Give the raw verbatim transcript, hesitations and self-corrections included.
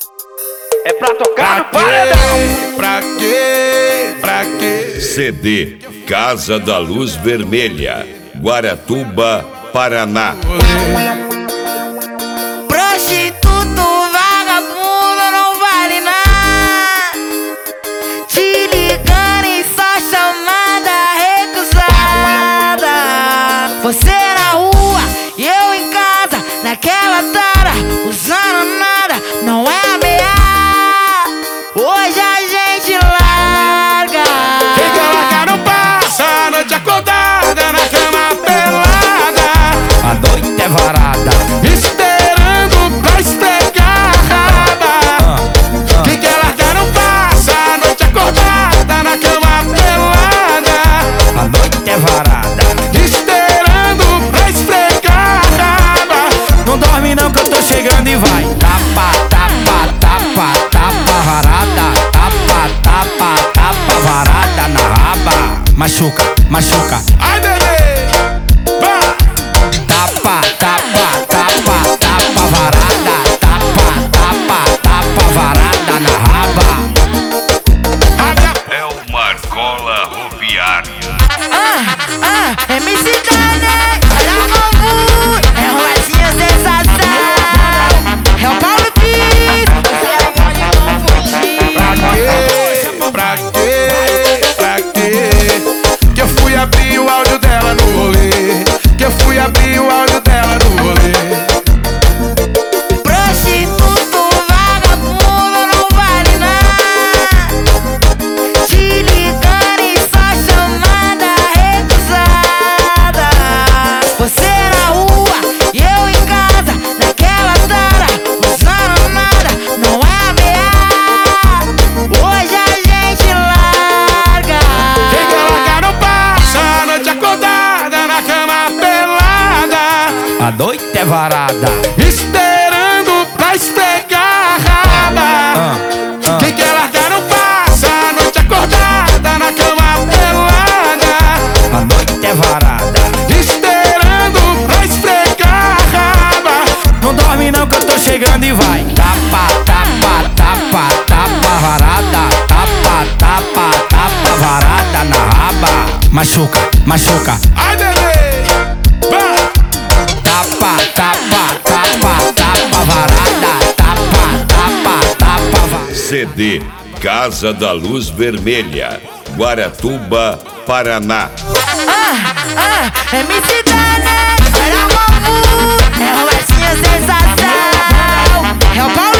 É pra tocar no paredão. Pra quê? Pra quê? C D Casa da Luz Vermelha, Guaratuba, Paraná. Prostituto, vagabundo, não vale nada. Te ligando e só chamada recusada. Você na rua e eu em casa, naquela tara, usando nada, não é ameaça. Hoje a gente larga. Quem quer largar não passa a noite acordada na cama pelada. A noite é varada, esperando pra esfregar a raba. Quem quer largar não passa a noite acordada na cama pelada. a noite é varada. Esperando pra esfregar a raba. Não dorme não que eu tô chegando e vai. Tapa, tapa, tapa, tapa varada. Tapa, tapa, tapa varada na raba. Machuca, machuca. Ai, bebê, vai. Tapa, tapa, tapa, tapa varada. Tapa, tapa, tapa varada na raba. É o Marcola Ropiária. Ah, ah, M C Dane, olha o novo, é o Rosinha sensação. É o Paulo Pires, você pode confundir. Pra quê? Pra quê? Pra quê? Que eu fui abrir o áudio dela no rolê. Que eu fui abrir o áudio dela no rolê. Prostituto, vagabundo, não vale nada. Te ligando e só chamada recusada. Você na rua e eu em casa, naquela tara, usando nada, não é ameaça. Hoje a gente larga. Quem quer largar não passa a noite acordada na cama pelada. A noite é varada. Esperando pra esfregar a raba. Ah, ah. Quem quer largar não passa a noite acordada na cama pelada. A noite é varada. Esperando pra esfregar a raba. Não dorme não que eu tô chegando e vai. Tapa, tapa, tapa, tapa varada. Tapa, tapa, tapa varada na raba. Machuca, machuca. Ai, bebê, vai. Tapa, tapa, tapa, tapa varada. Tapa, tapa, tapa varada. C D Casa da Luz Vermelha, Guaratuba, Paraná. Ah, ah, M C Dane, olha o novo, é o Rosinha sensação. É o Paulo